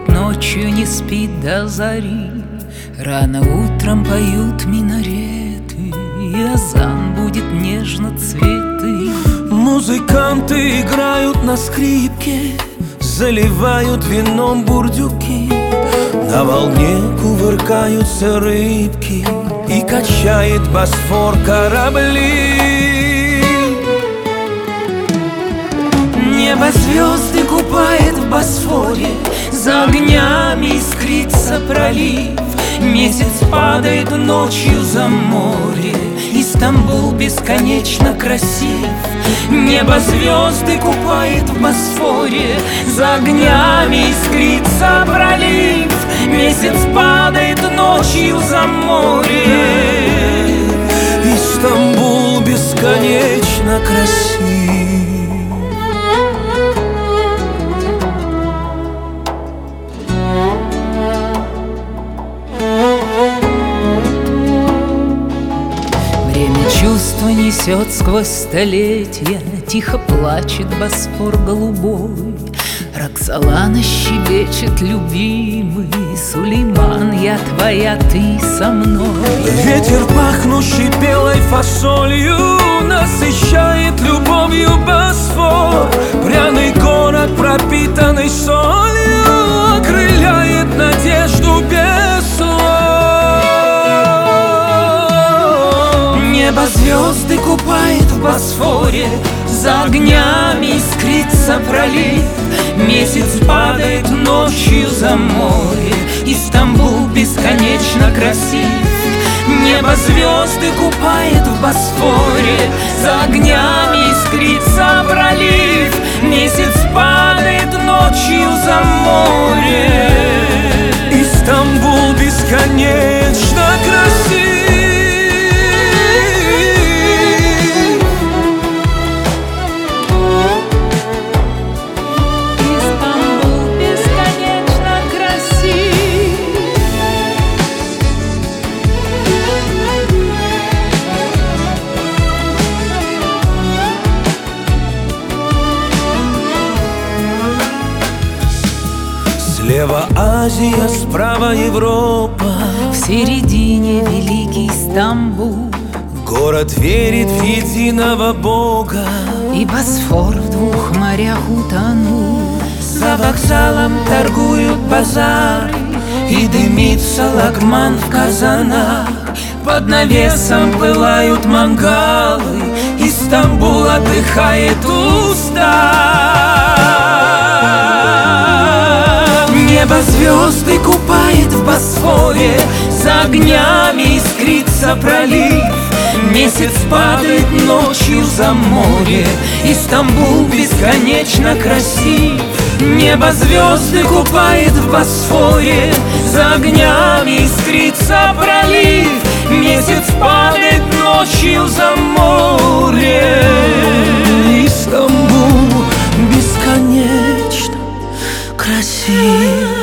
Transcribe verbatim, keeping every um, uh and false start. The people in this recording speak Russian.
ходит ночью, не спит до зари. Рано утром поют минареты, и азан будет нежно цветы. Музыканты играют на скрипке, заливают вином бурдюки. На волне кувыркаются рыбки, и качает Босфор корабли. Небо звезды купает в Босфоре, за огнями искрится пролив. Месяц падает ночью за море, и Стамбул бесконечно красив. Небо звезды купает в Босфоре, за огнями искрится пролив. Месяц падает ночью за море, и Стамбул бесконечно красив. Чувство несет сквозь столетия, тихо плачет Босфор голубой. Роксолана щебечет, любимый Сулейман, я твоя, ты со мной. Ветер, пахнущий белой фасолью, насыщает любовью Босфор. Пряный город, пропитанный солью, окрыляет надежду без слов. Небо звезды купает в Босфоре, за огнями искрится пролив. Месяц падает ночью за море, и Стамбул бесконечно красив. Небо звезды купает в Босфоре, за огнями искрится пролив. Месяц падает ночью за море, и Стамбул бесконечно красив. Слева Азия, справа Европа, в середине великий Стамбул. Город верит в единого Бога, и Босфор в двух морях утонул. За вокзалом торгуют базары, и дымится лагман в казанах. Под навесом пылают мангалы, и Стамбул отдыхает устав. Небо звезды купает в Босфоре, за огнями искрится пролив. Месяц падает ночью за море, и Стамбул бесконечно красив. Небо звезды купает в Босфоре, за огнями искрится пролив. Месяц падает ночью за море, и Стамбул бесконечно красив.